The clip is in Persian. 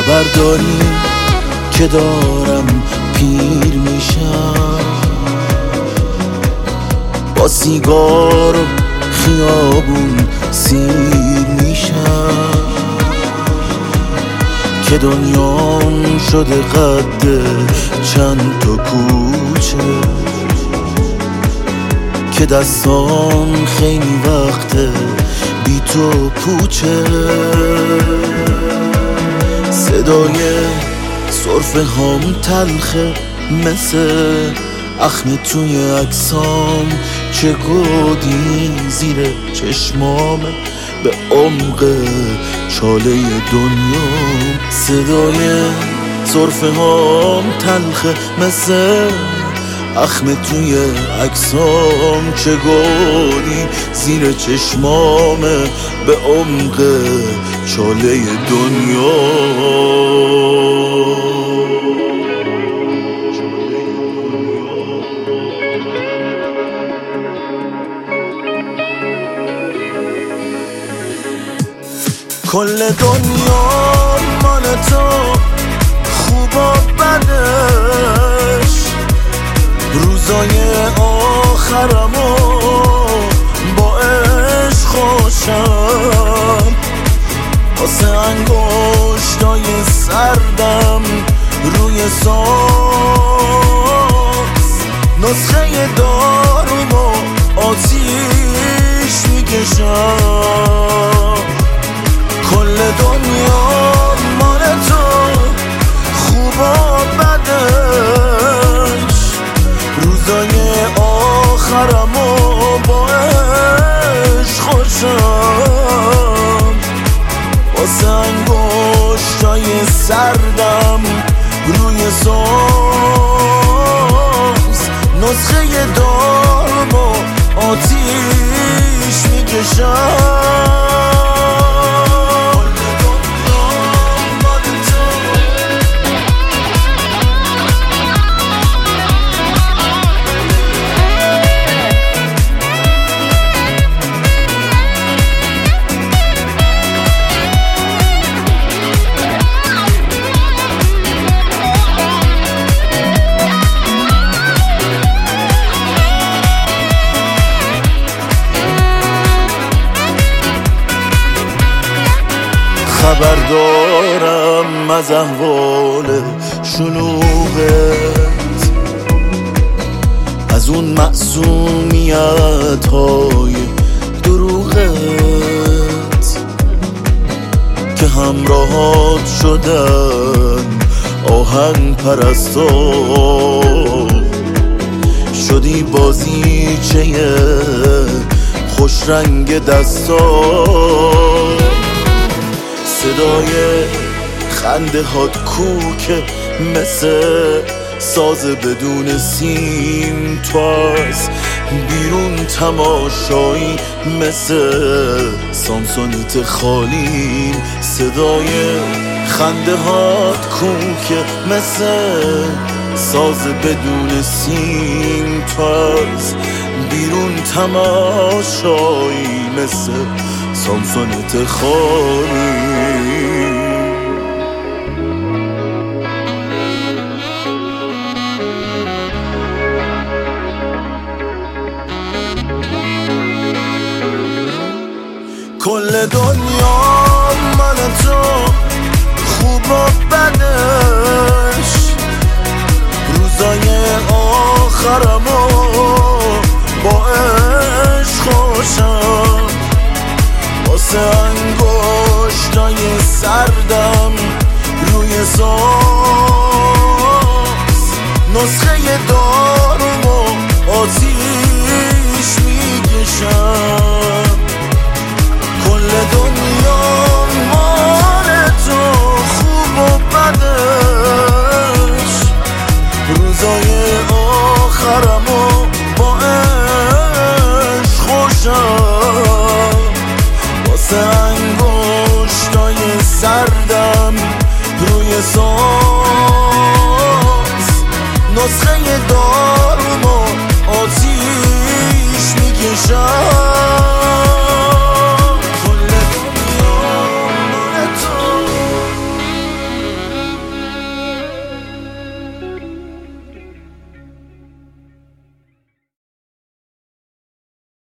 خبر داری که دارم پیر میشم، با سیگار و خیابون سیر میشم، که دنیام شده قد چند تا کوچه، که دستام خیلی وقته بی تو پوچه. صدای سرفه هام تلخه مثل اخم توی عکسام، چه گودی زیر چشمامه به عمق چاله دنیام. صدای سرفه هام تلخه مثل اخم توی عکسام، چه گودی زیر چشمامه به عمق چاله دنیام. کل دنیا مال تو، خوب و بدش، روزای آخرمو با عشق خوشم، واسه انگشتای سردم روی ساز، نسخه دارومو آتیش میکشم. کل دنیا مال تو، خوب و بدش، روزای آخرمو با عشق خوشم، واسه انگشتای سردم روی ساز، نسخه دارمو آتیش میکشم. خبر دارم از احوال شلوغت، از اون معصومیت های دروغت، که همراهات شدن آهن پرستا، شدی بازیچه خوش رنگ دستا. صدای خنده هات کوکه مثل ساز بدون سیم، تو از بیرون تماشایی مثل سامسونیت خالیم. صدای خنده هات کوکه مثل ساز بدون سیم، تو از بیرون تماشایی مثل سامسونیت خالیم. کل دنیا مال تو، خوب و بدش، روزای آخرمو با عشق خوشم، واسه انگشتای سردم روی ساز، نسخه دارومو آتیش میکشم. کل دنیا مال تو، خوب و بدش، روزای آخرمو با عشق خوشم، واسه انگشتای سردم روی ساز،